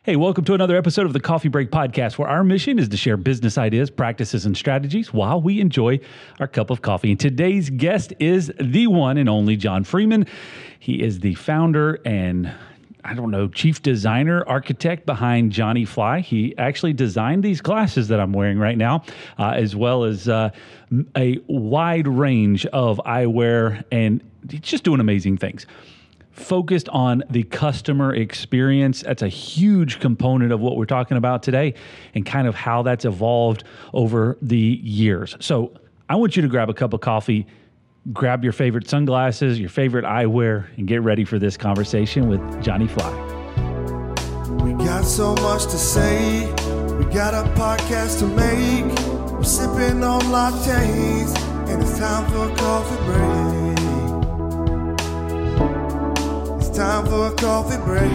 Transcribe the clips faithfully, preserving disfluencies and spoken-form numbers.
Hey, welcome to another episode of the Coffee Break Podcast, where our mission is to share business ideas, practices, and strategies while we enjoy our cup of coffee. And today's guest is the one and only John Freeman. He is the founder and, I don't know, chief designer, architect behind Johnny Fly. He actually designed these glasses that I'm wearing right now, uh, as well as uh, a wide range of eyewear, and he's just doing amazing things. Focused on the customer experience. That's a huge component of what we're talking about today and kind of how that's evolved over the years. So I want you to grab a cup of coffee, grab your favorite sunglasses, your favorite eyewear, and get ready for this conversation with Johnny Fly. We got so much to say. We got a podcast to make. We're sipping on lattes, and it's time for a coffee break. Time for a coffee break.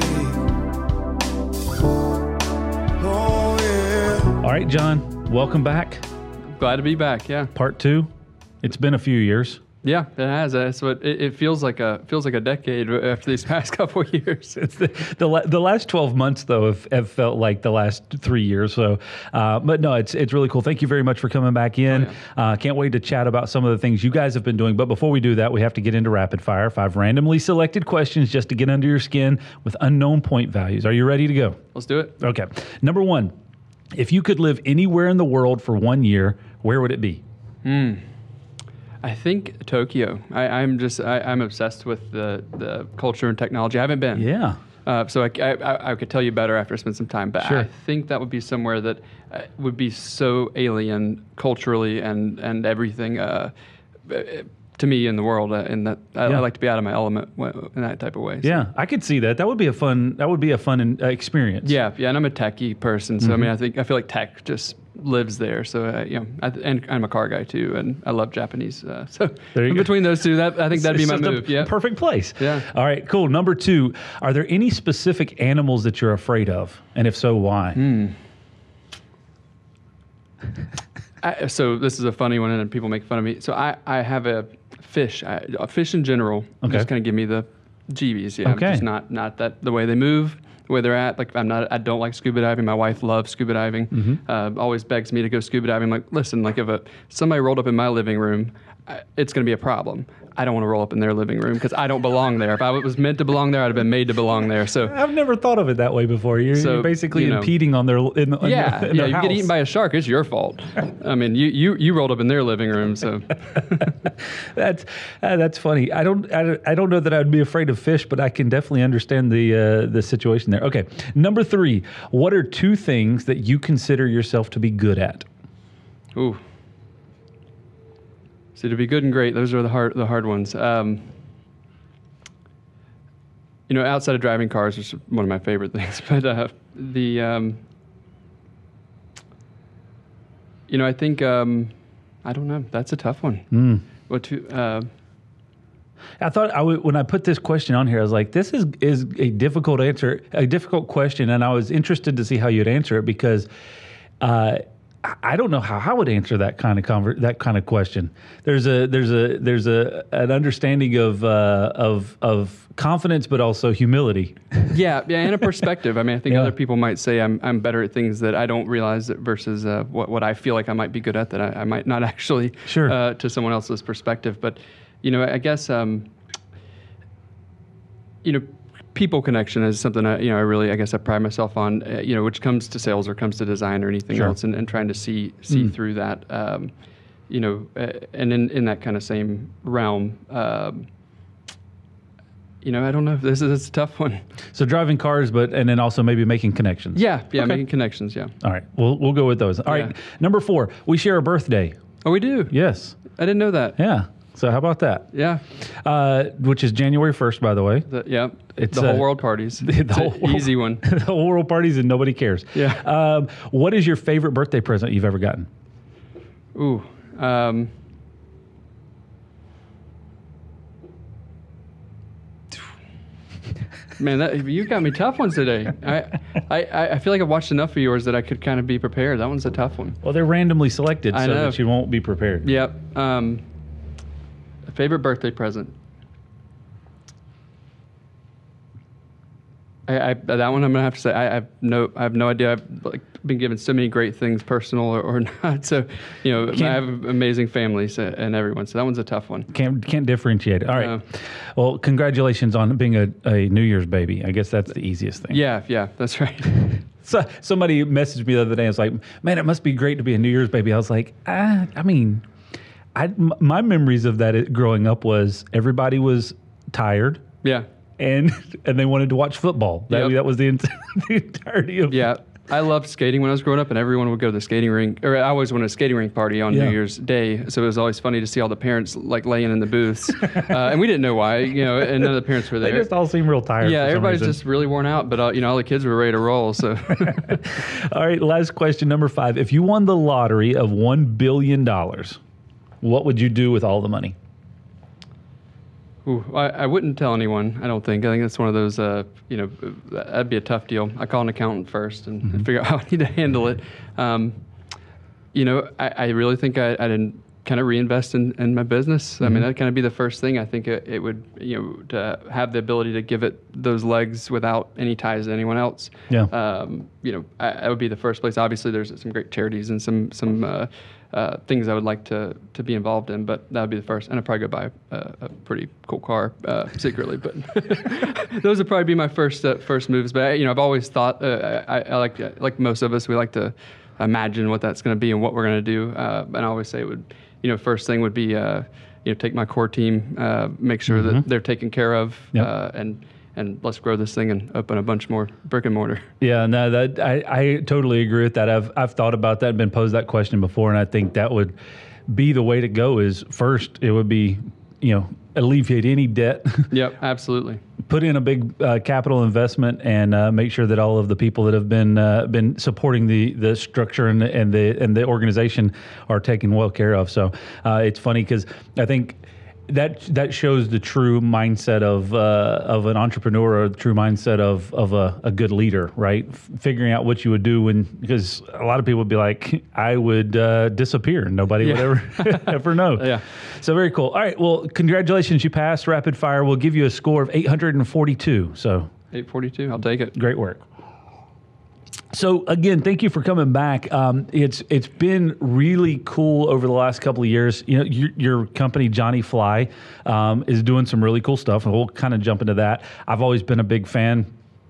Oh, yeah. All right, John, welcome back. Glad to be back, yeah. Part two. It's been a few years. Yeah, it has. Uh, So it, it feels like a feels like a decade after these past couple of years. It's the, the la- the last twelve months though have, have felt like the last three years. So, uh, but no, it's it's really cool. Thank you very much for coming back in. Oh, yeah. uh, can't wait to chat about some of the things you guys have been doing. But before we do that, we have to get into rapid fire. Five randomly selected questions just to get under your skin with unknown point values. Are you ready to go? Let's do it. Okay. Number one, if you could live anywhere in the world for one year, where would it be? Hmm. I think Tokyo. I, I'm just I, I'm obsessed with the, the culture and technology. I haven't been. Yeah. Uh, so I, I, I could tell you better after I spend some time. But Sure. I think that would be somewhere that uh, would be so alien culturally and and everything uh, to me in the world. Uh, in that I, Yeah. I like to be out of my element in that type of way. So. Yeah, I could see that. That would be a fun. That would be a fun uh, experience. Yeah, yeah, and I'm a techie person, so Mm-hmm. I mean, I think I feel like tech just lives there. So uh, you know, I, and I'm a car guy too, and I love Japanese. Uh, so There you in go. between those two, that I think that'd be It's my just a move. Yeah, perfect place. Yeah. All right, cool. Number two, are there any specific animals that you're afraid of? And if so, why? Hmm. I, so this is a funny one, and people make fun of me. So I, I have a fish. I, a fish in general Okay. just kind of give me the jeebies. Yeah, Okay. just not not that the way they move, the way they're at. Like I'm not. I don't like scuba diving. My wife loves scuba diving. Mm-hmm. Uh, always begs me to go scuba diving. I'm like, listen, like if a somebody rolled up in my living room, I, it's going to be a problem. I don't want to roll up in their living room because I don't belong there. If I was meant to belong there, I'd have been made to belong there. So. I've never thought of it that way before. You're, So, you're basically you know, impeding on their in, the, in Yeah, their, in yeah. their You house. get eaten by a shark, it's your fault. I mean, you you, you rolled up in their living room, so That's uh, that's funny. I don't, I don't I don't know that I'd be afraid of fish, but I can definitely understand the uh, the situation there. Okay, number three. What are two things that you consider yourself to be good at? ooh. So to be good and great, those are the hard the hard ones. Um, you know, outside of driving cars, which is one of my favorite things, but uh, the um, you know, I think um, I don't know. That's a tough one. Mm. What to? Uh, I thought I would, when I put this question on here, I was like, this is is a difficult answer, a difficult question, and I was interested to see how you'd answer it because uh, I- I don't know how I would answer that kind of conver- that kind of question. There's a there's a there's a an understanding of uh, of of confidence, but also humility. Yeah, yeah, and a perspective. I mean, I think Yeah. other people might say I'm I'm better at things that I don't realize that versus uh, what what I feel like I might be good at that I, I might not actually. Sure. Uh, to someone else's perspective, but you know, I guess um, you know, people connection is something I, you know I really I guess I pride myself on. Uh, you know, which comes to sales or comes to design or anything Sure. else, and, and trying to see see Mm. through that. Um, you know, uh, and in in that kind of same realm. Um, You know, I don't know. This is it's a tough one. So driving cars, but and then also maybe making connections. Yeah, yeah, Okay. making connections. Yeah. All right, we'll we'll go with those. All right, Yeah. number four, we share a birthday. Oh, we do. Yes. I didn't know that. Yeah. So how about that? Yeah. Uh, which is January first, by the way. The, yeah. It's, the whole uh, world parties. The, It's whole an world- easy one. the whole world parties and nobody cares. Yeah. Um, what is your favorite birthday present you've ever gotten? Ooh. Um, man, that, you got me tough ones today. I, I, I feel like I've watched enough of yours that I could kind of be prepared. That one's a tough one. Well, they're randomly selected I so know. that you won't be prepared. Yep. Um, favorite birthday present. I, I, that one I'm gonna have to say I, I have no I have no idea. I've like been given so many great things, personal or, or not. So, you know, can't, I have amazing families and everyone. So that one's a tough one. Can't can't differentiate it. All right. Uh, well, congratulations on being a, a New Year's baby. I guess that's the easiest thing. Yeah, yeah, that's right. So somebody messaged me the other day. I was like, "Man, it must be great to be a New Year's baby." I was like, ah, I mean, I m- my memories of that growing up was everybody was tired. Yeah. And and they wanted to watch football. That, yep. that was the, ent- the entirety of yeah. I loved skating when I was growing up, and everyone would go to the skating rink. Or I always went to a skating rink party on yeah. New Year's Day, so it was always funny to see all the parents like laying in the booths, uh, and we didn't know why, you know, and none of the parents were there. They just all seem real tired. Yeah, for some everybody's reason. just really worn out, but uh, you know, all the kids were ready to roll. So, all right, last question, number five. If you won the lottery of one billion dollars, what would you do with all the money? Ooh, I, I wouldn't tell anyone, I don't think. I think that's one of those, uh, you know, that'd be a tough deal. I call an accountant first and, mm-hmm. and figure out how I need to handle it. Um, you know, I, I really think I, I didn't kind of reinvest in, in my business. Mm-hmm. I mean, that'd kind of be the first thing. I think it, it would, you know, to have the ability to give it those legs without any ties to anyone else. Yeah. Um, you know, I, that would be the first place. Obviously, there's some great charities and some, some, uh, Uh, things I would like to, to be involved in, but that would be the first. And I'd probably go buy a, a pretty cool car uh, secretly. But those would probably be my first uh, first moves. But I, you know, I've always thought uh, I, I like like most of us, we like to imagine what that's going to be and what we're going to do. Uh, and I always say it would, you know, first thing would be uh, you know, take my core team, uh, make sure mm-hmm. that they're taken care of, yep. uh, and. And let's grow this thing and open a bunch more brick and mortar. Yeah, no, that I, I totally agree with that. I've I've thought about that and been posed that question before, and I think that would be the way to go. Is first, it would be, you know, alleviate any debt. Yep, absolutely. Put in a big uh, capital investment and uh, make sure that all of the people that have been uh, been supporting the the structure and the, and the and the organization are taken well care of. So uh, it's funny because I think. That that shows the true mindset of uh, of an entrepreneur, or the true mindset of of a, a good leader, right? F- figuring out what you would do when, because a lot of people would be like, I would uh, disappear, and nobody yeah. would ever ever know. Yeah. So very cool. All right. Well, congratulations, you passed rapid fire. We'll give you a score of eight hundred forty-two. So eight forty-two. I'll take it. Great work. So again, thank you for coming back. Um, it's it's been really cool over the last couple of years. You know, your, your company Johnny Fly um, is doing some really cool stuff, and we'll kind of jump into that. I've always been a big fan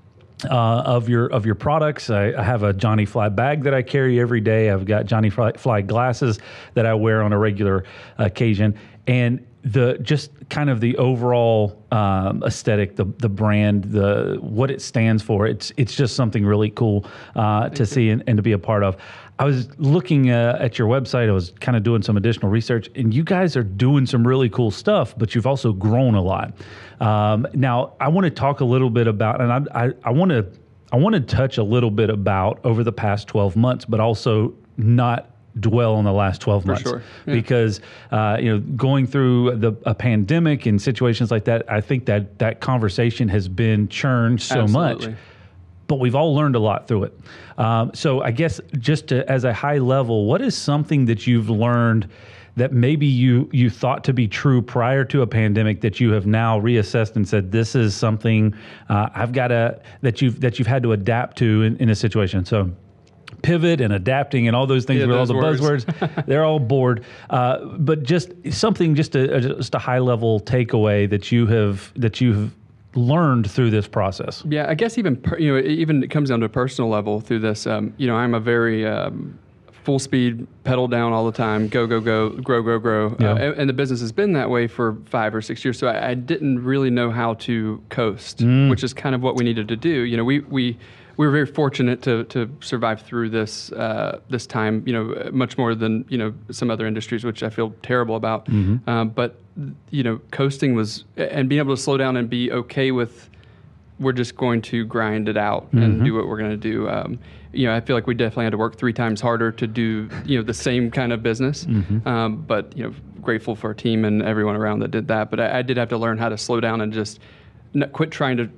uh, of your of your products. I, I have a Johnny Fly bag that I carry every day. I've got Johnny Fly, Fly glasses that I wear on a regular occasion, and the just kind of the overall um, aesthetic, the the brand, the what it stands for. It's it's just something really cool uh, to see and, and to be a part of. I was looking uh, at your website. I was kind of doing some additional research, and you guys are doing some really cool stuff. But you've also grown a lot. Um, now, I want to talk a little bit about, and I I, I want to I want to touch a little bit about over the past twelve months, but also not dwell on the last twelve months. For sure. Yeah. Because uh, you know, going through the a pandemic and situations like that, I think that that conversation has been churned so Absolutely. much. But we've all learned a lot through it. Um, so I guess just to, as a high level, what is something that you've learned that maybe you you thought to be true prior to a pandemic that you have now reassessed and said, this is something uh, I've got to that you've that you've had to adapt to in, in a situation? So pivot and adapting and all those things yeah, with all the words. buzzwords, they're all bored. Uh, but just something, just a just a high level takeaway that you have that you have learned through this process. Yeah, I guess even per, you know even it comes down to a personal level through this. Um, you know, I'm a very um, full speed, pedal down all the time, go go go, grow grow grow, Yeah. uh, and, and the business has been that way for five or six years. So I, I didn't really know how to coast, Mm. which is kind of what we needed to do. You know, we we. We were very fortunate to to survive through this uh, this time, you know, much more than, you know, some other industries, which I feel terrible about. Mm-hmm. Um, but, you know, coasting was, and being able to slow down and be okay with, we're just going to grind it out mm-hmm. and do what we're going to do. Um, you know, I feel like we definitely had to work three times harder to do, you know, the same kind of business. Mm-hmm. Um, but, you know, grateful for our team and everyone around that did that. But I, I did have to learn how to slow down and just not quit trying to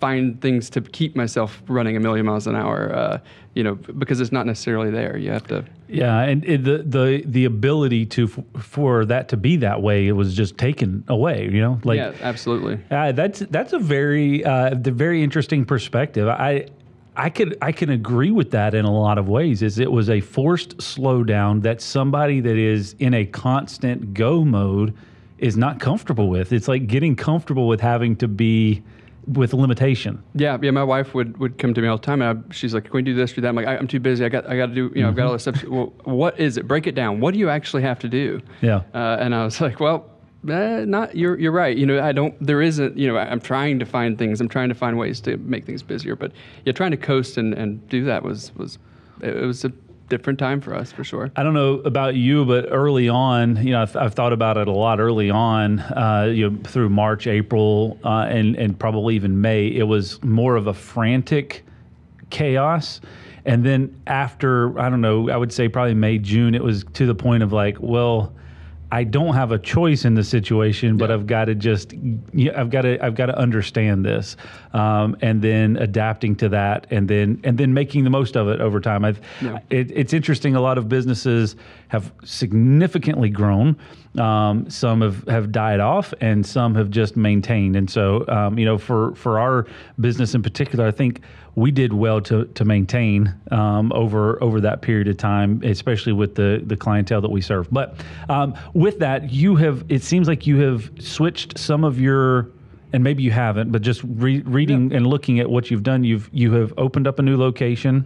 find things to keep myself running a million miles an hour, uh, you know, because it's not necessarily there. You have to. Yeah, and it, the the the ability to for that to be that way, it was just taken away. You know, like yeah, absolutely. Uh, that's that's a very uh, the very interesting perspective. I. I could I can agree with that in a lot of ways. Is it was a forced slowdown that somebody that is in a constant go mode is not comfortable with. It's like getting comfortable with having to be with limitation. Yeah, yeah. My wife would, would come to me all the time, and I, she's like, "Can we do this, do that?" I'm like, I, "I'm too busy. I got I got to do. You know, mm-hmm. I've got all this stuff." Well, what is it? Break it down. What do you actually have to do? Yeah. Uh, and I was like, well. Eh, not you're you're right. You know, I don't. There isn't. You know, I'm trying to find things. I'm trying to find ways to make things busier. But yeah, trying to coast and, and do that was was it was a different time for us for sure. I don't know about you, but early on, you know, I've, I've thought about it a lot. Early on, uh, you know, through March, April, uh, and and probably even May, it was more of a frantic chaos. And then after, I don't know, I would say probably May, June, it was to the point of like, well, I don't have a choice in the situation, but yeah. I've got to just, I've got to, I've got to understand this, um, and then adapting to that, and then, and then making the most of it over time. I've, yeah. it, it's interesting. A lot of businesses have significantly grown. Um, some have, have died off, and some have just maintained. And so, um, you know, for, for our business in particular, I think we did well to to maintain um, over over that period of time, especially with the the clientele that we serve. But um, with that, you have it seems like you have switched some of your, and maybe you haven't, but just re- reading yeah. and looking at what you've done, you've you have opened up a new location.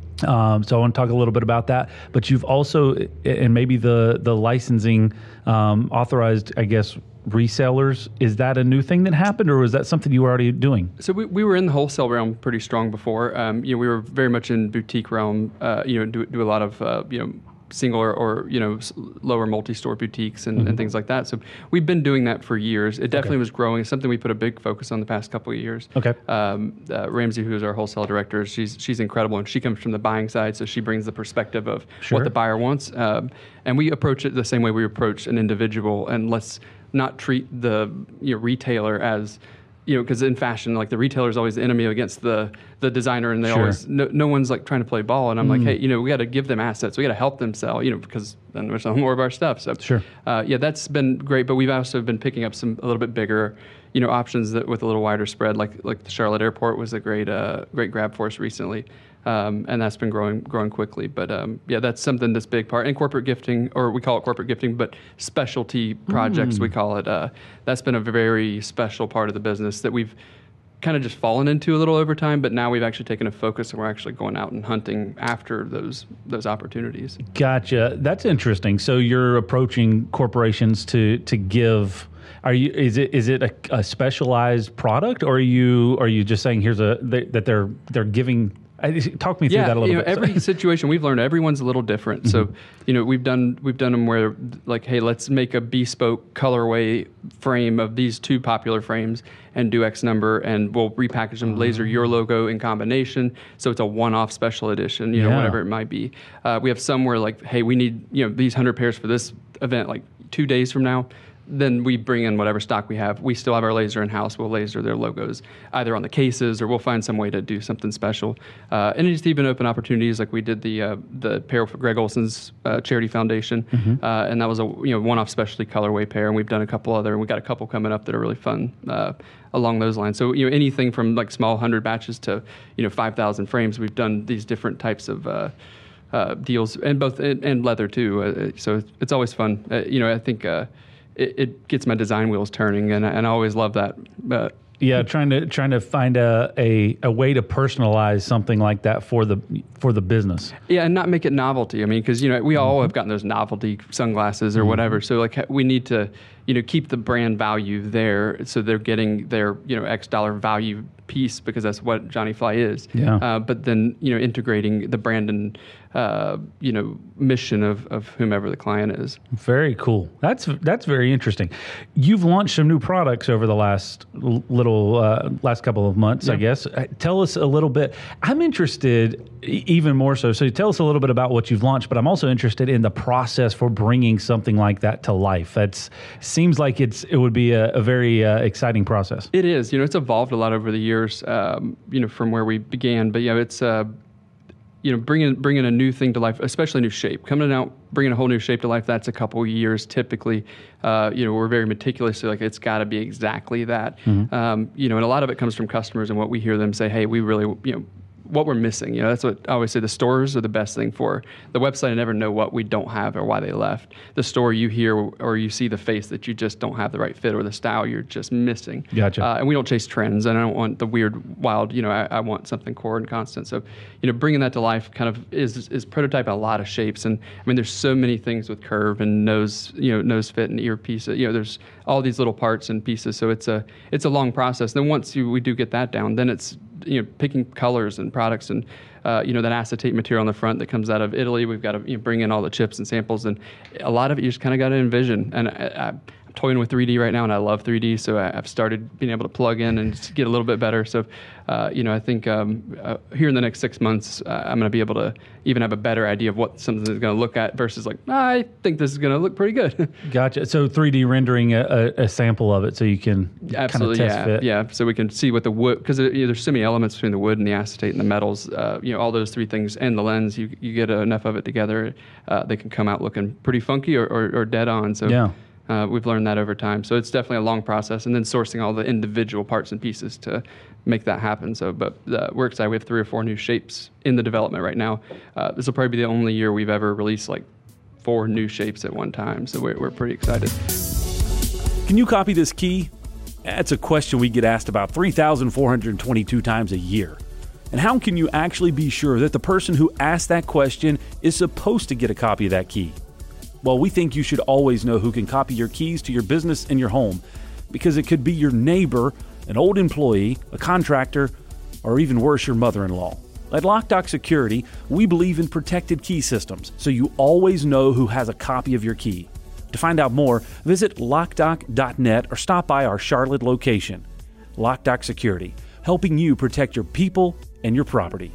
Um, so I want to talk a little bit about that, but you've also, and maybe the the licensing um, authorized, I guess, resellers. Is that a new thing that happened, or was that something you were already doing? So we, we were in the wholesale realm pretty strong before. Um, you know, we were very much in boutique realm. Uh, you know, do do a lot of uh, you know. single or, or you know lower multi-store boutiques and, mm-hmm. and things like that. So we've been doing that for years. It definitely okay. was growing. It's something we put a big focus on the past couple of years. Okay. Um, uh, Ramsey, who is our wholesale director, she's she's incredible, and she comes from the buying side, so she brings the perspective of sure. what the buyer wants. Um, and we approach it the same way we approach an individual, and let's not treat the you know, retailer as you know, because in fashion, like the retailer is always the enemy against the the designer, and they sure. always no, no one's like trying to play ball. And I'm mm. like, hey, you know, we got to give them assets. We got to help them sell, you know, because then we're selling more of our stuff. So sure, uh, yeah, that's been great. But we've also been picking up some a little bit bigger, you know, options that with a little wider spread. Like like the Charlotte Airport was a great uh, great grab for us recently. Um, and that's been growing growing quickly. But um, yeah, that's something that's a big part. And corporate gifting, or we call it corporate gifting, but specialty projects, mm. we call it. Uh, that's been a very special part of the business that we've kind of just fallen into a little over time, but now we've actually taken a focus and we're actually going out and hunting after those those opportunities. Gotcha. That's interesting. So you're approaching corporations to to give. Are you? Is it is it a, a specialized product, or are you are you just saying here's a they, that they're they're giving? Talk me through yeah, that a little you know, bit. Every situation we've learned, everyone's a little different. Mm-hmm. So, you know, we've done we've done them where, like, hey, let's make a bespoke colorway frame of these two popular frames and do X number, and we'll repackage them, laser your logo in combination, so it's a one-off special edition, you know, yeah. whatever it might be. Uh, we have some where, like, hey, we need you know these hundred pairs for this event, like two days from now. Then we bring in whatever stock we have. We still have our laser in-house. We'll laser their logos either on the cases, or we'll find some way to do something special. Uh, and it's even open opportunities, like we did the uh, the pair for Greg Olson's uh, charity foundation, mm-hmm. uh, and that was a you know one-off specialty colorway pair. And we've done a couple other, and we got a couple coming up that are really fun uh, along those lines. So you know anything from like small hundred batches to you know five thousand frames. We've done these different types of uh, uh, deals, and both and, and leather too. Uh, so it's, it's always fun. Uh, you know I think. Uh, It, it gets my design wheels turning, and, and I always love that. But yeah, trying to trying to find a, a, a way to personalize something like that for the for the business. Yeah, and not make it novelty. I mean, because you know we all mm-hmm. have gotten those novelty sunglasses or mm-hmm. whatever. So like we need to you know keep the brand value there, so they're getting their you know X dollar value piece, because that's what Johnny Fly is. Yeah. Uh, but then you know integrating the brand and uh, you know mission of, of whomever the client is. Very cool. That's that's very interesting. You've launched some new products over the last little uh, last couple of months, yeah. I guess. Uh, tell us a little bit. I'm interested e- even more so. So tell us a little bit about what you've launched, but I'm also interested in the process for bringing something like that to life. That's seems like it's it would be a, a very uh, exciting process. It is. You know, it's evolved a lot over the years. years, um, you know, from where we began. But yeah, it's uh, you know, bringing bringing a new thing to life, especially a new shape, coming out, bringing a whole new shape to life. That's a couple of years typically. Uh, you know, we're very meticulous. So like, it's got to be exactly that. Mm-hmm. Um, you know, and a lot of it comes from customers and what we hear them say. Hey, we really, you know, what we're missing. You know, that's what I always say. The stores are the best thing for the website. I never know what we don't have or why they left. The store, you hear or you see the face that you just don't have the right fit or the style you're just missing. Gotcha. Uh, and we don't chase trends. And I don't want the weird, wild. You know, I, I want something core and constant. So, you know, bringing that to life kind of is is prototype a lot of shapes. And I mean, there's so many things with curve and nose, you know, nose fit and ear piece. You know, there's all these little parts and pieces. So it's a it's a long process. Then once you, we do get that down, then it's you know, picking colors and products and, uh, you know, that acetate material on the front that comes out of Italy. We've got to you know, bring in all the chips and samples, and a lot of it you just kind of got to envision. And I, I, I'm toying with three D right now, and I love three D, so I, I've started being able to plug in and just get a little bit better. So, uh, you know, I think um, uh, here in the next six months, uh, I'm going to be able to even have a better idea of what something is going to look at versus like, I think this is going to look pretty good. Gotcha. So three D rendering a, a, a sample of it so you can absolutely kind of test yeah fit. Yeah. So we can see what the wood, because you know, there's so many elements between the wood and the acetate and the metals. Uh, you know, all those three things and the lens. You you get enough of it together, uh, they can come out looking pretty funky or, or, or dead on. So yeah. Uh, we've learned that over time. So it's definitely a long process, and then sourcing all the individual parts and pieces to make that happen. So, but uh, we're excited. We have three or four new shapes in the development right now. Uh, this will probably be the only year we've ever released like four new shapes at one time. So we're, we're pretty excited. Can you copy this key? That's a question we get asked about three thousand four hundred twenty-two times a year. And how can you actually be sure that the person who asked that question is supposed to get a copy of that key? Well, we think you should always know who can copy your keys to your business and your home, because it could be your neighbor, an old employee, a contractor, or even worse, your mother-in-law. At LockDock Security, we believe in protected key systems, so you always know who has a copy of your key. To find out more, visit lockdock dot net or stop by our Charlotte location. LockDock Security, helping you protect your people and your property.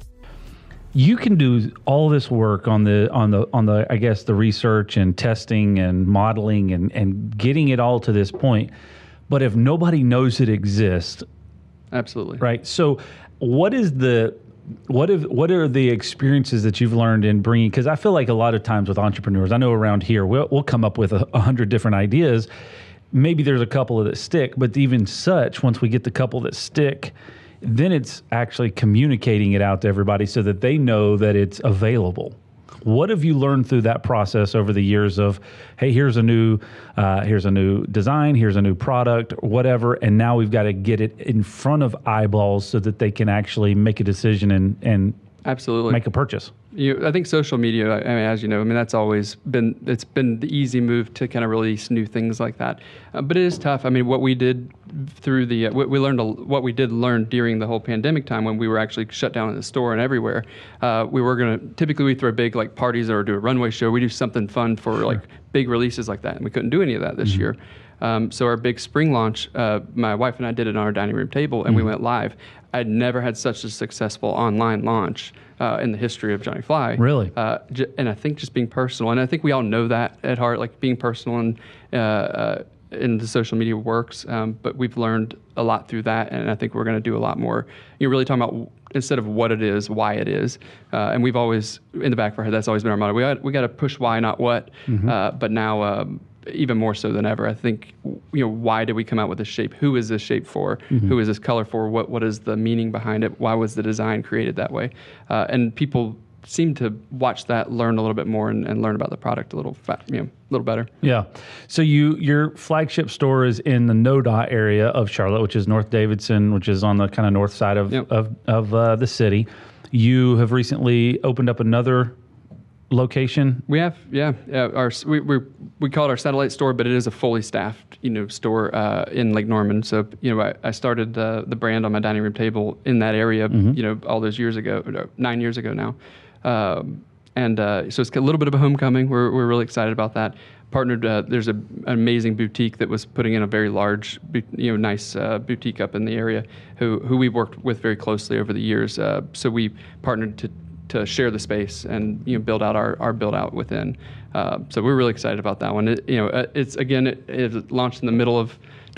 You can do all this work on the on the on the I guess the research and testing and modeling and, and getting it all to this point, but if nobody knows it exists, absolutely right. So, what is the what if what are the experiences that you've learned in bringing? Because I feel like a lot of times with entrepreneurs, I know around here we'll we'll come up with a, a hundred different ideas. Maybe there's a couple that stick, but even such, once we get the couple that stick, then it's actually communicating it out to everybody so that they know that it's available. What have you learned through that process over the years of, hey, here's a new, uh, here's a new design, here's a new product, whatever, and now we've got to get it in front of eyeballs so that they can actually make a decision and and absolutely make a purchase? You, I think social media, I mean, as you know, I mean, that's always been, it's been the easy move to kind of release new things like that. Uh, but it is tough. I mean, what we did through the, uh, we, we learned, a, what we did learn during the whole pandemic time when we were actually shut down in the store and everywhere, uh, we were going to, typically we throw big like parties or do a runway show. We do something fun for sure. like big releases like that. And we couldn't do any of that this mm-hmm. year. Um, so our big spring launch, uh, my wife and I did it on our dining room table, and mm-hmm. we went live. I'd never had such a successful online launch uh, in the history of Johnny Fly. Really? Uh, j- and I think just being personal, and I think we all know that at heart, like being personal and uh, uh, in the social media works. Um, but we've learned a lot through that, and I think we're going to do a lot more. You're really talking about instead of what it is, why it is. Uh, and we've always, in the back of our head, that's always been our motto. We got we got to push why, not what. Mm-hmm. Uh, but now. Um, even more so than ever, I think, you know, why did we come out with this shape? Who is this shape for? Mm-hmm. Who is this color for? What What is the meaning behind it? Why was the design created that way? Uh, and people seem to watch that, learn a little bit more, and, and learn about the product a little, fa- you know, a little better. Yeah. So you your flagship store is in the N O D A area of Charlotte, which is North Davidson, which is on the kind of north side of yep. of, of uh, the city. You have recently opened up another location. We have, yeah. Uh, our we we we call it our satellite store, but it is a fully staffed, you know, store uh, in Lake Norman. So, you know, I, I started uh, the brand on my dining room table in that area, mm-hmm. you know, all those years ago, no, nine years ago now. Um, and uh, so it's a little bit of a homecoming. We're we're really excited about that. Partnered, uh, there's a, an amazing boutique that was putting in a very large, you know, nice uh, boutique up in the area, who who we've worked with very closely over the years. Uh, so we partnered to. to share the space and, you know, build out our, our build out within. Uh, so we're really excited about that one. It, you know, it's again, it, it launched in the middle of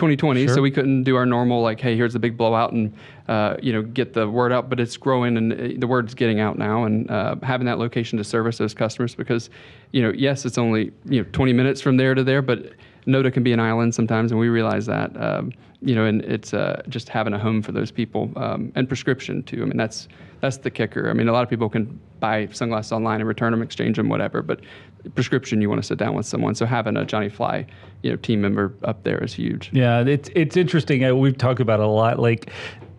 twenty twenty, Sure. so we couldn't do our normal like, hey, here's the big blowout and uh, you know get the word out. But it's growing and uh, the word's getting out now, and uh, having that location to service those customers because, you know, yes, it's only you know twenty minutes from there to there, but NOTA can be an island sometimes, and we realize that. Um, you know, and it's uh, just having a home for those people um, and prescription too. I mean, that's that's the kicker. I mean, a lot of people can buy sunglasses online and return them, exchange them, whatever. But prescription, you want to sit down with someone. So having a Johnny Fly, you know, team member up there is huge. Yeah, it's it's interesting. Uh, We've talked about it a lot. Like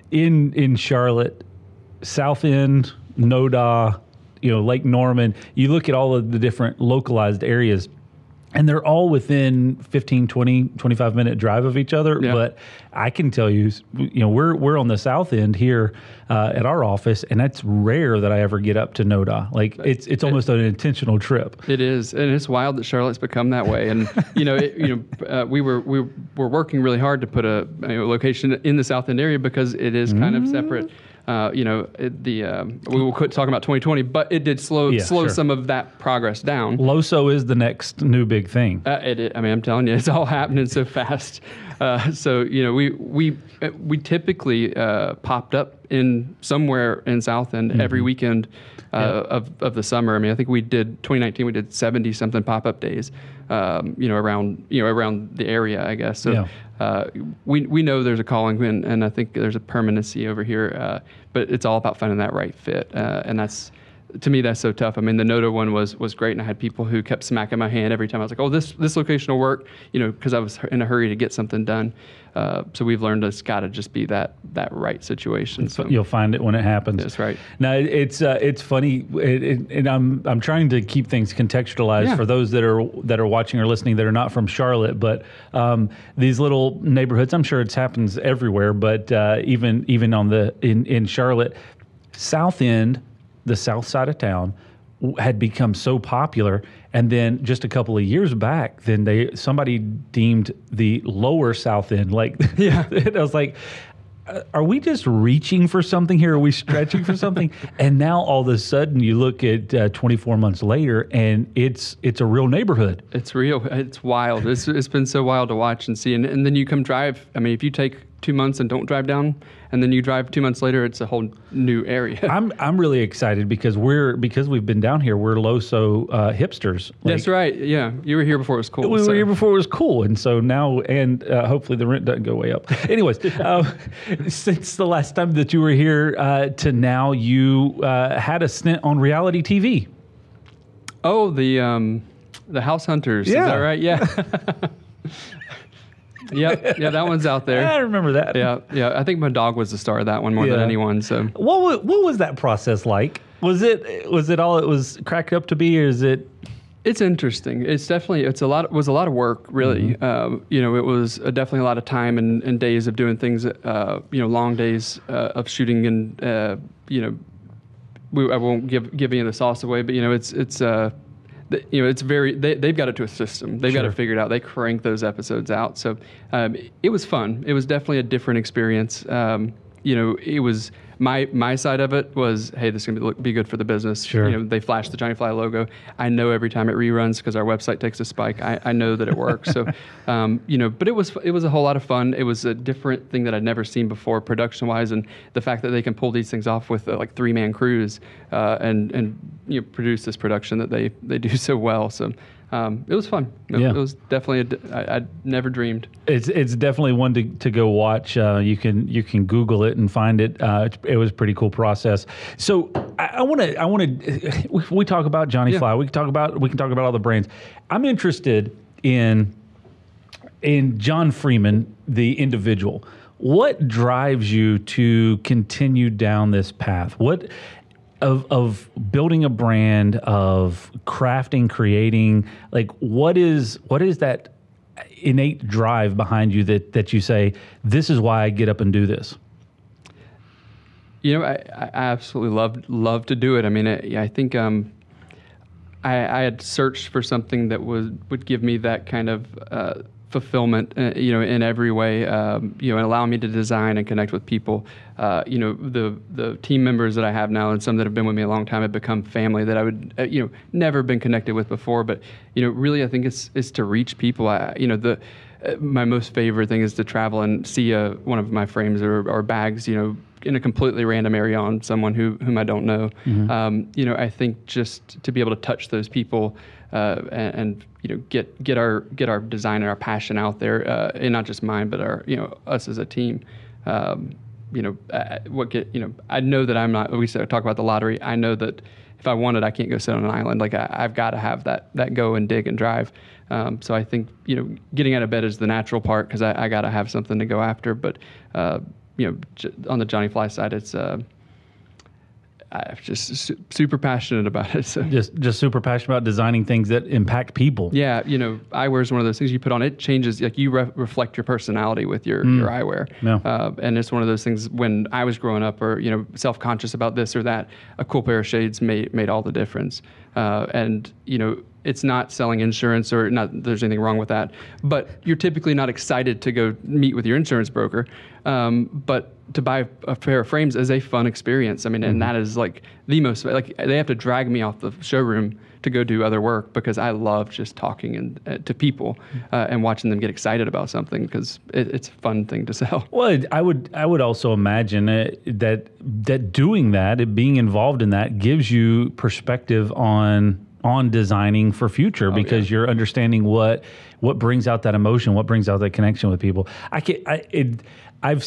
in in Charlotte, South End, NODA, you know, Lake Norman. You look at all of the different localized areas, and they're all within fifteen, twenty, twenty-five minute drive of each other. Yeah. But I can tell you, you know, we're we're on the south end here uh, at our office, and that's rare that I ever get up to NODA. Like it's it's almost an intentional trip. It is, and it's wild that Charlotte's become that way. And you know, it, you know, uh, we were we were working really hard to put a, you know, location in the South End area because it is kind Mm. of separate. Uh, you know, it, the um, we will quit talking about twenty twenty, but it did slow Yeah, slow sure. some of that progress down. LoSo is the next new big thing. Uh, it, it, I mean, I'm telling you, it's all happening so fast. Uh, so you know, we we uh, we typically uh, popped up in somewhere in South End every weekend uh, Yeah. of of the summer. I mean, I think we did twenty nineteen. We did seventy something pop up days. Um, you know, around you know around the area, I guess. So Yeah. uh, we we know there's a calling, and, and I think there's a permanency over here. Uh, but it's all about finding that right fit, uh, and that's. To me, that's so tough. I mean, the NOTA one was was great, and I had people who kept smacking my hand every time. I was like, "Oh, this this location will work," you know, because I was in a hurry to get something done. Uh, so we've learned it's got to just be that that right situation. So You'll find it when it happens. That's right. Now it- it's uh, it's funny, it, it, and I'm I'm trying to keep things contextualized Yeah. for those that are that are watching or listening that are not from Charlotte. But um, these little neighborhoods, I'm sure it happens everywhere, but uh, even even on the in in Charlotte, South End, the south side of town, w- had become so popular, and then just a couple of years back, then they somebody deemed the lower South End like yeah. I was like, uh, are we just reaching for something here? Are we stretching for something? And now all of a sudden, you look at uh, twenty-four months later, and it's it's a real neighborhood. It's real. It's wild. It's it's been so wild to watch and see. And and then you come drive. I mean, if you take two months and don't drive down, and then you drive two months later, it's a whole new area. I'm I'm really excited because we're because we've been down here. We're LoSo uh, hipsters. Like, That's right. Yeah, you were here before it was cool. We so. were here before it was cool, and so now, and uh, hopefully the rent doesn't go way up. Anyways, uh, since the last time that you were here uh, to now, you uh, had a stint on reality T V. Oh, the um, the House Hunters. Is Yeah. that right? Yeah. Yep. Yeah, that one's out there. I remember that. Yeah, yeah. I think my dog was the star of that one more than Yeah. anyone. So What wa- what was that process like? Was it was it all it was cracked up to be, or is it? it's interesting. It's definitely it's a lot. It was a lot of work, really. Um, you know, it was uh, definitely a lot of time and, and days of doing things. Uh, you know, long days uh, of shooting, and uh, you know, we, I won't give give any of the sauce away, but you know, it's it's. Uh, th- you know, it's very. They they've got it to a system. They've got Sure. it figured out. They crank those episodes out. So um, it was fun. It was definitely a different experience. Um, you know, it was my my side of it was, hey, this is gonna be, look, be good for the business. Sure. You know, they flash the Johnny Fly logo. I know every time it reruns because our website takes a spike. I, I know that it works. So, um, you know, but it was it was a whole lot of fun. It was a different thing that I'd never seen before, production wise, and the fact that they can pull these things off with uh, like three man crews uh, and and you know produce this production that they they do so well. So. Um, it was fun. It, Yeah. it was definitely. A d- I, I'd never dreamed. It's it's definitely one to, to go watch. Uh, you can you can Google it and find it. Uh, it, it was a pretty cool process. So I want to I want to we, we talk about Johnny Yeah. Fly. We can talk about we can talk about all the brands. I'm interested in in John Freeman, the individual. What drives you to continue down this path? What Of, of building a brand, of crafting, creating, like what is what is that innate drive behind you that that you say, this is why I get up and do this? You know, I, I absolutely love love to do it. I mean, I, I think um, I, I had searched for something that would would give me that kind of uh, fulfillment, uh, you know, in every way. Um, you know, and allow me to design and connect with people. Uh, you know, the the team members that I have now, and some that have been with me a long time, have become family that I would, uh, you know, never been connected with before. But you know, really, I think it's it's to reach people. I, you know, the uh, my most favorite thing is to travel and see a, one of my frames or, or bags, you know, in a completely random area on someone who whom I don't know. Mm-hmm. Um, you know, I think just to be able to touch those people uh, and, and you know get get our get our design and our passion out there, uh, and not just mine, but our you know us as a team. Um, you know, uh, what get you know, I know that I'm not. We talk about the lottery. I know that if I want it, I can't go sit on an island. Like I, I've got to have that that go and dig and drive. Um, so I think you know getting out of bed is the natural part because I, I got to have something to go after, but. Uh, You know, j- on the Johnny Fly side, it's uh, I'm just su- super passionate about it. So. Just, just super passionate about designing things that impact people. Yeah, you know, eyewear is one of those things you put on. It changes, like you re- reflect your personality with your mm. your eyewear. Yeah. Uh, and it's one of those things. When I was growing up, or you know, self-conscious about this or that, a cool pair of shades made made all the difference. Uh, and you know. It's not selling insurance or not there's anything wrong with that, but you're typically not excited to go meet with your insurance broker. Um, but to buy a pair of frames is a fun experience. I mean, mm-hmm. and that is like the most, like they have to drag me off the showroom to go do other work because I love just talking and uh, to people uh, and watching them get excited about something because it, it's a fun thing to sell. Well, I would I would also imagine uh, that that doing that, being involved in that, gives you perspective on on designing for future oh, because yeah. you're understanding what what brings out that emotion, what brings out that connection with people. I can I it, I've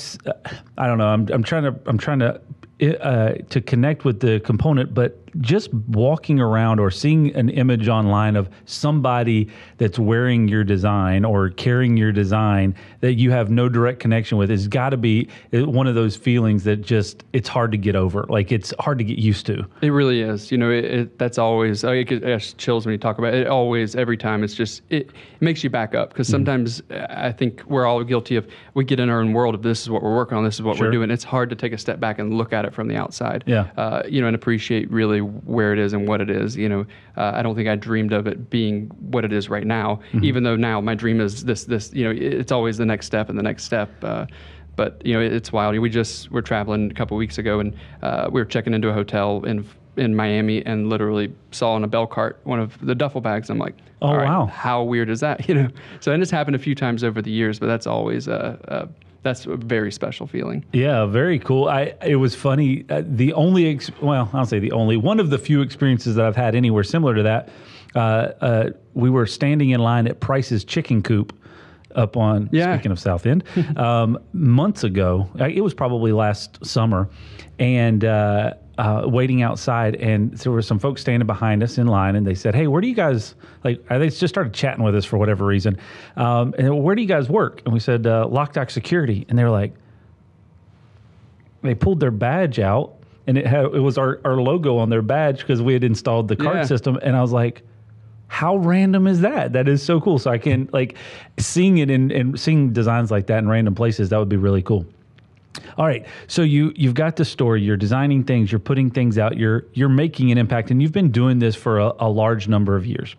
I don't know. I'm I'm trying to I'm trying to uh, to connect with the component, but just walking around or seeing an image online of somebody that's wearing your design or carrying your design that you have no direct connection with, it's got to be one of those feelings that just, it's hard to get over. Like it's hard to get used to. It really is. You know, it, it, that's always, I get it chills when you talk about it. It always, every time, it's just, it, it makes you back up because sometimes mm-hmm. I think we're all guilty of, we get in our own world of this is what we're working on, this is what sure. we're doing. It's hard to take a step back and look at it from the outside. Yeah. Uh, you know, and appreciate really where it is and what it is. You know, uh, I don't think I dreamed of it being what it is right now, mm-hmm. even though now my dream is this, this, you know, it's always the next step and the next step. Uh, but, you know, it, it's wild. We just were traveling a couple of weeks ago and uh, we were checking into a hotel in in Miami and literally saw in a bell cart one of the duffel bags. I'm like, oh, all right, wow. how weird is that? You know, so and it's happened a few times over the years, but that's always a, a that's a very special feeling. Yeah, very cool. I it was funny. Uh, the only ex- well, I'll say the only one of the few experiences that I've had anywhere similar to that. Uh, uh, we were standing in line at Price's Chicken Coop up on. Yeah. Speaking of South End, um, months ago. It was probably last summer, and. Uh, Uh, waiting outside, and there were some folks standing behind us in line, and they said, "Hey, where do you guys like?" They just started chatting with us for whatever reason. Um, and where do you guys work? And we said, uh, "Lockdock Security." And they were like, they pulled their badge out, and it had it was our, our logo on their badge because we had installed the card yeah. system. And I was like, how random is that? That is so cool. So I can like seeing it in and seeing designs like that in random places. That would be really cool. All right, so you you've got the story. You're designing things. You're putting things out. You're you're making an impact, and you've been doing this for a, a large number of years.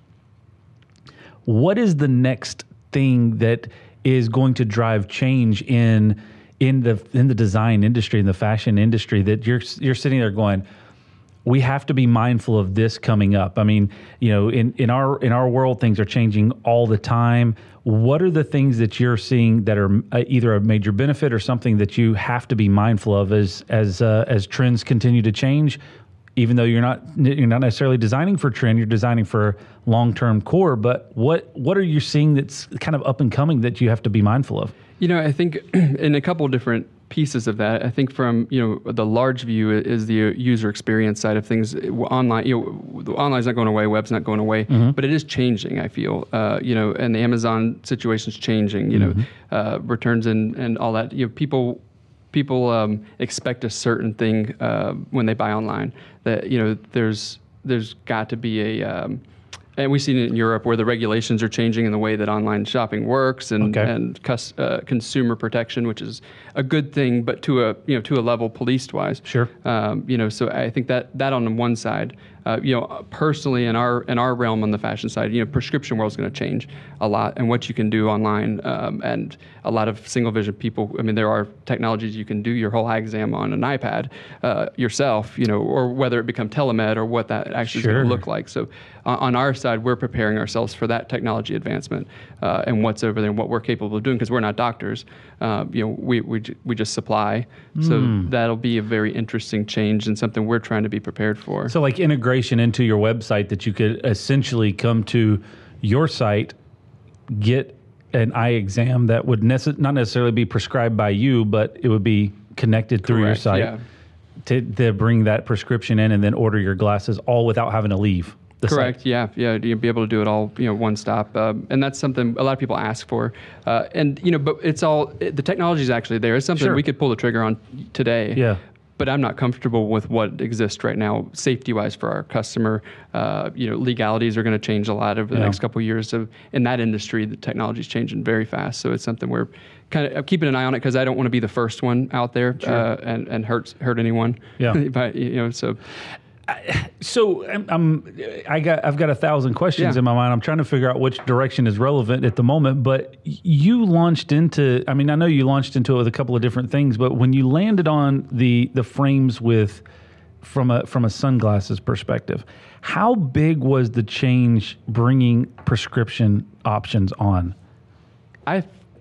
What is the next thing that is going to drive change in in the in the design industry, in the fashion industry? That you're you're sitting there going, we have to be mindful of this coming up. I mean, you know, in, in our in our world, things are changing all the time. What are the things that you're seeing that are either a major benefit or something that you have to be mindful of as as uh, as trends continue to change? Even though you're not you're not necessarily designing for trend, you're designing for long-term core. But what what are you seeing that's kind of up and coming that you have to be mindful of? You know, I think in a couple of different pieces of that. I think from, you know, the large view is the user experience side of things. Online, you know, online's not going away, web's not going away, mm-hmm. but it is changing, I feel. Uh, you know, and the Amazon situation's changing, you mm-hmm. know, uh, returns and, and all that. You know, people people um, expect a certain thing uh, when they buy online. That, you know, there's there's got to be a um, and we've seen it in Europe where the regulations are changing in the way that online shopping works and, okay. and cus, uh, consumer protection, which is a good thing, but to a, you know, to a level policed wise. Sure. Um, you know, so I think that, that on the one side, uh, you know, personally in our in our realm on the fashion side, you know, prescription world is going to change a lot, and what you can do online, um, and a lot of single vision people. I mean, there are technologies you can do your whole eye exam on an iPad uh, yourself, you know, or whether it become telemed or what that actually Sure. is going to look like. So uh, on our side, we're preparing ourselves for that technology advancement uh, and what's over there and what we're capable of doing, because we're not doctors. Uh, you know, we we we just supply. So Mm. that'll be a very interesting change and something we're trying to be prepared for. So like integration into your website that you could essentially come to your site, get an eye exam that would nece- not necessarily be prescribed by you, but it would be connected through your Correct, site yeah. to, to bring that prescription in and then order your glasses all without having to leave the Correct. site. Yeah. Yeah. You'll be able to do it all, you know, one stop. Um, and that's something a lot of people ask for. Uh, and, you know, but it's all, it, the technology is actually there. It's something Sure. we could pull the trigger on today. Yeah. But I'm not comfortable with what exists right now, safety-wise for our customer. Uh, you know, legalities are going to change a lot over the Yeah. next couple of years. So in that industry, the technology is changing very fast. So it's something we're kind of keeping an eye on it, because I don't want to be the first one out there uh, and and hurt hurt anyone. Yeah. but, you know, so. So I'm, I'm I got I've got a thousand questions Yeah. in my mind. I'm trying to figure out which direction is relevant at the moment. But you launched into I mean I know you launched into it with a couple of different things. But when you landed on the the frames with from a from a sunglasses perspective, how big was the change bringing prescription options on? I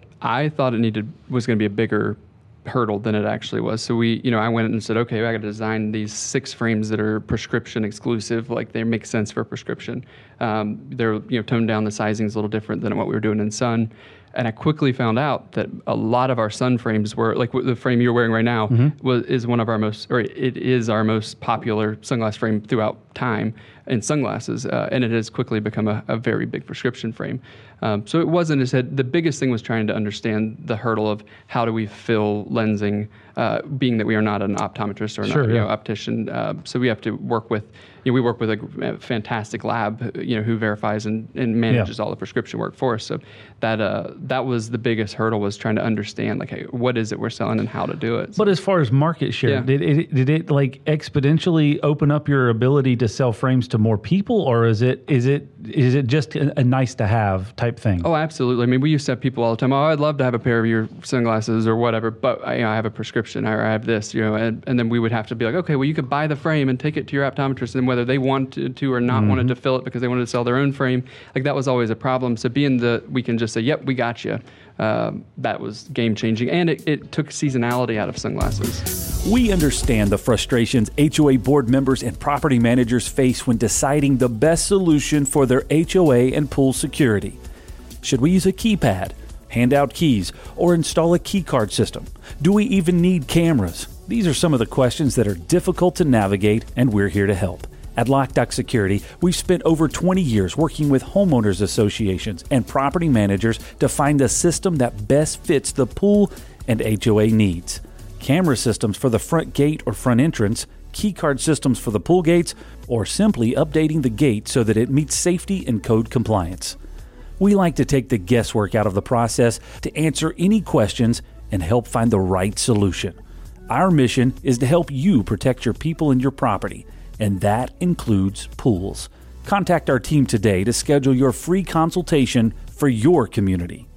I thought it needed was going to be a bigger hurdle than it actually was. So we, you know, I went and said, okay, I got to design these six frames that are prescription exclusive, like they make sense for prescription. Um, they're, you know, toned down. The sizing is a little different than what we were doing in sun. And I quickly found out that a lot of our sun frames were, like the frame you're wearing right now, Mm-hmm. was is one of our most, or it is our most popular sunglass frame throughout time in sunglasses, uh, and it has quickly become a, a very big prescription frame. Um, so it wasn't as said. The biggest thing was trying to understand the hurdle of how do we fill lensing, uh, being that we are not an optometrist or Sure, an you yeah. know, optician. Uh, so we have to work with, you know, we work with a, a fantastic lab, you know, who verifies and, and manages all the prescription work for us. So that uh, that was the biggest hurdle, was trying to understand, like, hey, what is it we're selling and how to do it. So, But as far as market share, Yeah. did it did it like exponentially open up your ability to sell frames to more people, or is it is it is it just a, a nice to have type thing? Oh, absolutely. I mean, we used to have people all the time, oh, I'd love to have a pair of your sunglasses or whatever, but I, you know, I have a prescription or I have this, you know, and, and then we would have to be like, okay, well, you could buy the frame and take it to your optometrist, and whether they wanted to or not Mm-hmm. wanted to fill it because they wanted to sell their own frame, like that was always a problem. So being the, we can just say, yep, we got you. Um, that was game changing, and it, it took seasonality out of sunglasses. We understand the frustrations H O A board members and property managers face when deciding the best solution for their H O A and pool security. Should we use a keypad, hand out keys, or install a key card system? Do we even need cameras? These are some of the questions that are difficult to navigate, and we're here to help. At Lockdock Security, we've spent over twenty years working with homeowners associations and property managers to find the system that best fits the pool and H O A needs. Camera systems for the front gate or front entrance, key card systems for the pool gates, or simply updating the gate so that it meets safety and code compliance. We like to take the guesswork out of the process to answer any questions and help find the right solution. Our mission is to help you protect your people and your property, and that includes pools. Contact our team today to schedule your free consultation for your community.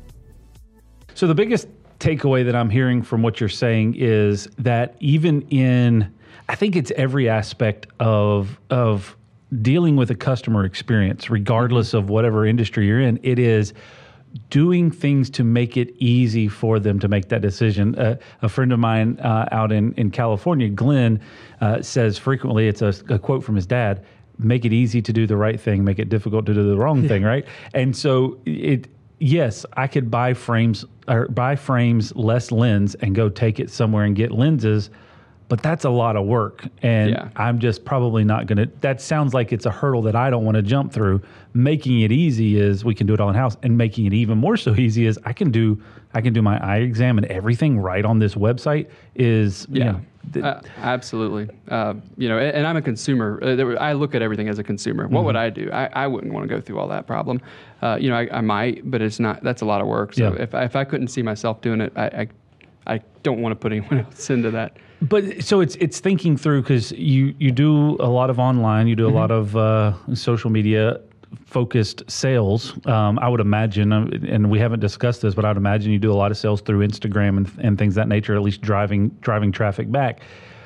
So the biggest takeaway that I'm hearing from what you're saying is that even in, I think it's every aspect of of dealing with a customer experience, regardless of whatever industry you're in, it is doing things to make it easy for them to make that decision. Uh, a friend of mine uh, out in, in California, Glenn, uh, says frequently, it's a, a quote from his dad, make it easy to do the right thing, make it difficult to do the wrong thing, right? And so it, yes, I could buy frames or buy frames less lens and go take it somewhere and get lenses, but that's a lot of work. And Yeah. I'm just probably not going to, that sounds like it's a hurdle that I don't want to jump through. Making it easy is we can do it all in house, and making it even more so easy is I can do, I can do my eye exam and everything right on this website is, you Yeah, know, th- uh, absolutely. Uh, you know, and, and I'm a consumer. Uh, there, I look at everything as a consumer. What would I do? I, I wouldn't want to go through all that problem. Uh, you know, I, I might, but it's not. That's a lot of work. So Yeah. if I, if I couldn't see myself doing it, I, I I don't want to put anyone else into that. But so it's it's thinking through, because you, you do a lot of online, you do a Mm-hmm. lot of uh, social media focused sales. Um, I would imagine, uh, and we haven't discussed this, but I'd imagine you do a lot of sales through Instagram and, and things of that nature, at least driving driving traffic back.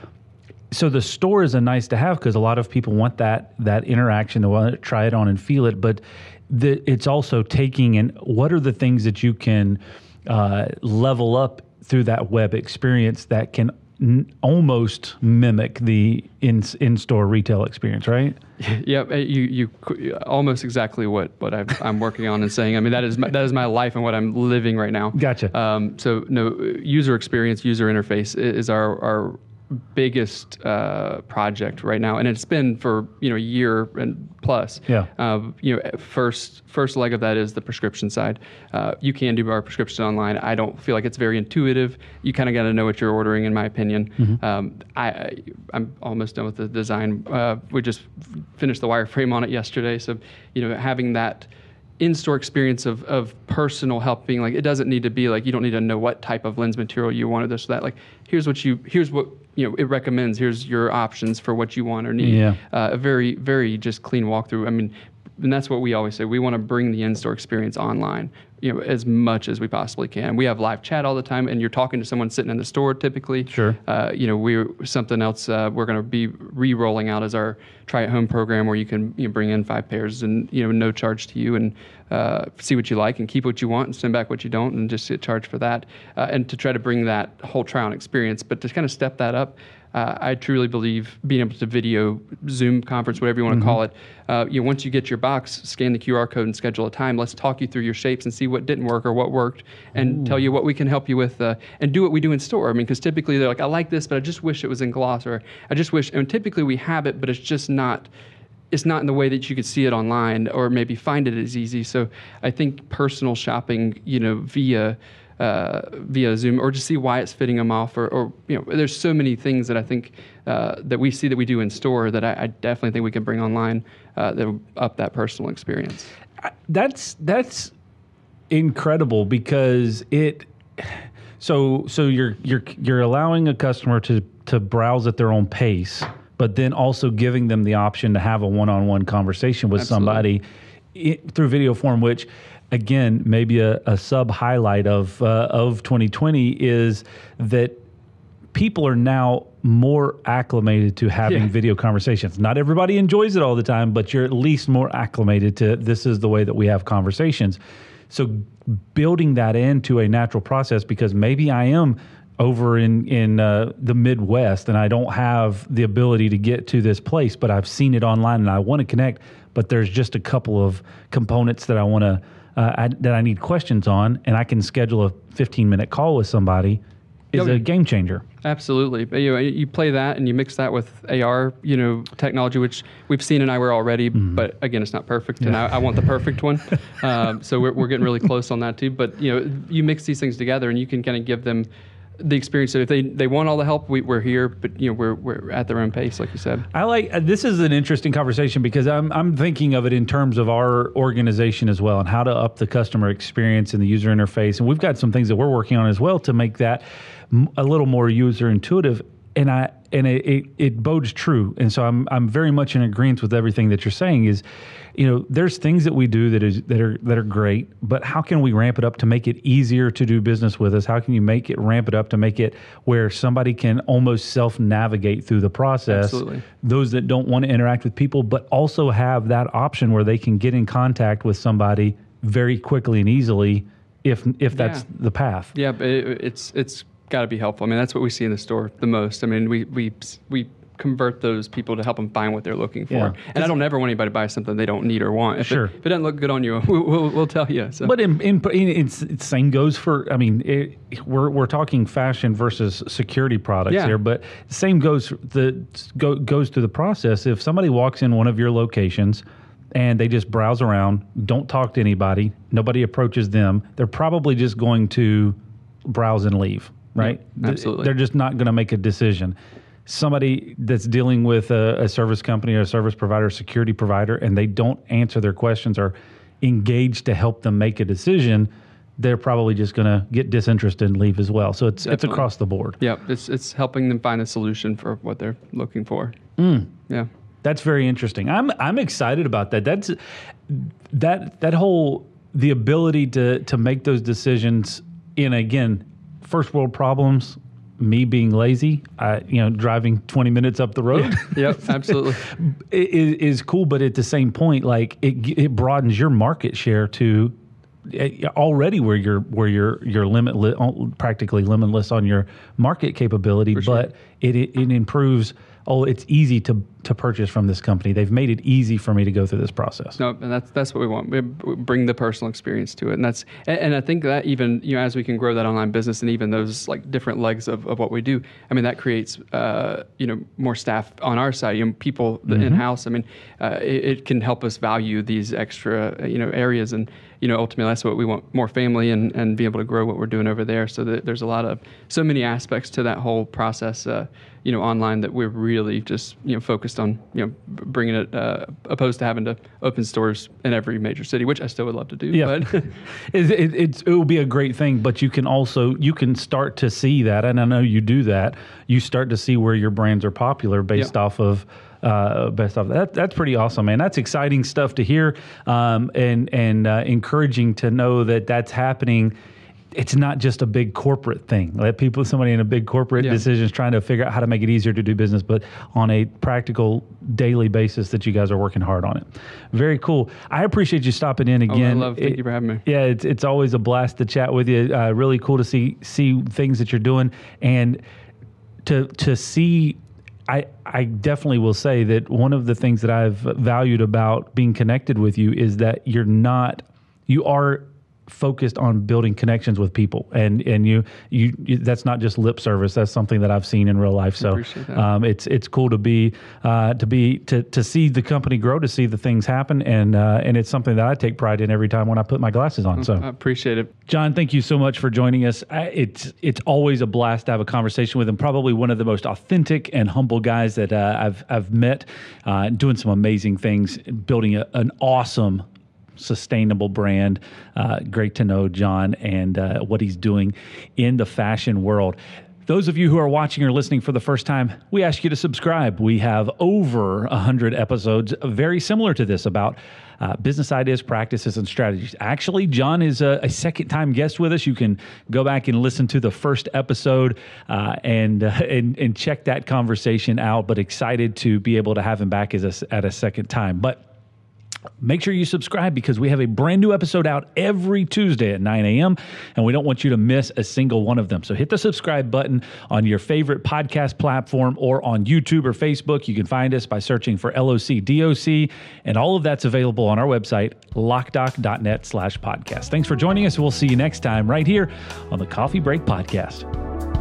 So the store is a nice to have, because a lot of people want that that interaction. They want to try it on and feel it, but the, it's also taking and what are the things that you can uh, level up through that web experience that can n- almost mimic the in in store retail experience, right? Yeah, you you qu- almost exactly what what I've, I'm working on and saying. I mean, that is my, that is my life and what I'm living right now. Gotcha. Um, so no, user experience, user interface i- is our our biggest uh, project right now, and it's been for you know a year and plus. Yeah. Uh, you know, first first leg of that is the prescription side. Uh, you can do our prescription online. I don't feel like it's very intuitive. You kind of got to know what you're ordering, in my opinion. Mm-hmm. Um, I, I I'm almost done with the design. Uh, we just finished the wireframe on it yesterday, so you know having that in-store experience of, of personal help, being like, it doesn't need to be like, you don't need to know what type of lens material you want or this or that. Like, here's what you, here's what, you know, it recommends, here's your options for what you want or need. Yeah. Uh, a very, very just clean walkthrough. I mean, and that's what we always say. We want to bring the in-store experience online, you know, as much as we possibly can. We have live chat all the time, and you're talking to someone sitting in the store typically. Sure. Uh, you know, we're something else uh, we're going to be re-rolling out as our try at home program, where you can you know, bring in five pairs and you know no charge to you, and uh, see what you like and keep what you want and send back what you don't, and just get charged for that. Uh, and to try to bring that whole try on experience, but to kind of step that up. Uh, I truly believe being able to video, Zoom conference, whatever you want to Mm-hmm. call it, uh, you know, once you get your box, scan the Q R code and schedule a time. Let's talk you through your shapes and see what didn't work or what worked, and Ooh. tell you what we can help you with, uh, and do what we do in store. I mean, because typically they're like, I like this, but I just wish it was in gloss, or I just wish, and typically we have it, but it's just not, it's not in the way that you could see it online or maybe find it as easy. So I think personal shopping, you know, via Uh, via Zoom, or just see why it's fitting them off, or, or you know, there's so many things that I think uh, that we see that we do in store that I, I definitely think we can bring online uh, that will up that personal experience. That's that's incredible, because it. So so you're you're you're allowing a customer to to browse at their own pace, but then also giving them the option to have a one-on-one conversation with Absolutely. somebody i- through video form, which. Again, maybe a, a sub highlight of uh, of twenty twenty is that people are now more acclimated to having Yeah. video conversations. Not everybody enjoys it all the time, but you're at least more acclimated to this is the way that we have conversations. So building that into a natural process, because maybe I am over in in uh, the Midwest and I don't have the ability to get to this place, but I've seen it online and I want to connect, but there's just a couple of components that I want to Uh, I, that I need questions on, and I can schedule a fifteen minute call with somebody, is Yeah. a game changer. Absolutely. But, you know, you play that and you mix that with A R, you know, technology, which we've seen in eyewear already, Mm-hmm. but again, it's not perfect, and I, I want the perfect one. Um, so we're, we're getting really close on that too. But, you know, you mix these things together and you can kind of give them the experience that if they, they want all the help, we, we're here, but, you know, we're, we're at their own pace, like you said. I like uh, this is an interesting conversation, because I'm I'm thinking of it in terms of our organization as well, and how to up the customer experience and the user interface. And we've got some things that we're working on as well to make that m- a little more user intuitive. And I and it, it, it bodes true. And so I'm I'm very much in agreement with everything that you're saying. Is, you know, there's things that we do that is that are that are great, but how can we ramp it up to make it easier to do business with us? How can you make it ramp it up to make it where somebody can almost self-navigate through the process? Absolutely. Those that don't want to interact with people, but also have that option where they can get in contact with somebody very quickly and easily, if if that's Yeah. the path. Yeah, but it, it's it's got to be helpful. I mean, that's what we see in the store the most. I mean, we we we convert those people to help them find what they're looking for. Yeah. And I don't ever want anybody to buy something they don't need or want. If, Sure. it, if it doesn't look good on you, we'll, we'll, we'll tell you. So. But in, in, in it's, it's same goes for. I mean, it, we're we're talking fashion versus security products Yeah. here, but the same goes the go, goes through the process. If somebody walks in one of your locations and they just browse around, don't talk to anybody, nobody approaches them, they're probably just going to browse and leave, right? Yeah, absolutely. They're just not going to make a decision. Somebody that's dealing with a, a service company or a service provider, a security provider, and they don't answer their questions or engage to help them make a decision, they're probably just going to get disinterested and leave as well. So it's Definitely. it's across the board. Yeah, it's it's helping them find a solution for what they're looking for. Mm. Yeah. That's very interesting. I'm I'm excited about that. That's that that whole the ability to to make those decisions in, again, first world problems. Me being lazy, I, you know, driving twenty minutes up the road. Yep, absolutely. is, is cool, but at the same point, like it it broadens your market share to already where you're where you're you're limitless, practically limitless on your market capability. For sure. But it, it it improves. Oh, it's easy to to purchase from this company. They've made it easy for me to go through this process. No, and that's that's what we want. We bring the personal experience to it, and that's and, and I think that even you know as we can grow that online business and even those like different legs of, of what we do, I mean that creates uh, you know more staff on our side, you know people mm-hmm. in house. I mean uh, it, it can help us value these extra you know areas, and you know ultimately that's what we want: more family and and be able to grow what we're doing over there. So that there's a lot of so many aspects to that whole process. Uh, you know, online that we're really just, you know, focused on, you know, bringing it, uh, opposed to having to open stores in every major city, which I still would love to do. Yeah. But it, it, it's, it will be a great thing, but you can also, you can start to see that, and I know you do that, you start to see where your brands are popular based yeah. off of, uh, based off that. That's pretty awesome, man. That's exciting stuff to hear, um, and, and uh, encouraging to know that that's happening. It's not just a big corporate thing. Let people, somebody in a big corporate yeah. decision is trying to figure out how to make it easier to do business, but on a practical daily basis that you guys are working hard on it. Very cool. I appreciate you stopping in again. Oh, I love, thank it, you for having me. Yeah, it's it's always a blast to chat with you. Uh, really cool to see see things that you're doing, and to to see. I, I definitely will say that one of the things that I've valued about being connected with you is that you're not, you are focused on building connections with people, and and you, you you that's not just lip service. That's something that I've seen in real life. So um, it's it's cool to be uh, to be to to see the company grow, to see the things happen, and uh, and it's something that I take pride in every time when I put my glasses on. So I appreciate it, John. Thank you so much for joining us. I, it's it's always a blast to have a conversation with him. Probably one of the most authentic and humble guys that uh, I've I've met, uh, doing some amazing things, building a, an awesome, sustainable brand. Uh, great to know John and uh, what he's doing in the fashion world. Those of you who are watching or listening for the first time, we ask you to subscribe. We have over one hundred episodes very similar to this about uh, business ideas, practices, and strategies. Actually, John is a, a second-time guest with us. You can go back and listen to the first episode uh, and, uh, and and check that conversation out, but excited to be able to have him back as a, at a second time. But make sure you subscribe, because we have a brand new episode out every Tuesday at nine a.m. and we don't want you to miss a single one of them. So hit the subscribe button on your favorite podcast platform or on YouTube or Facebook. You can find us by searching for L O C D O C, and all of that's available on our website, lockdoc.net slash podcast. Thanks for joining us. We'll see you next time right here on the Coffee Break Podcast.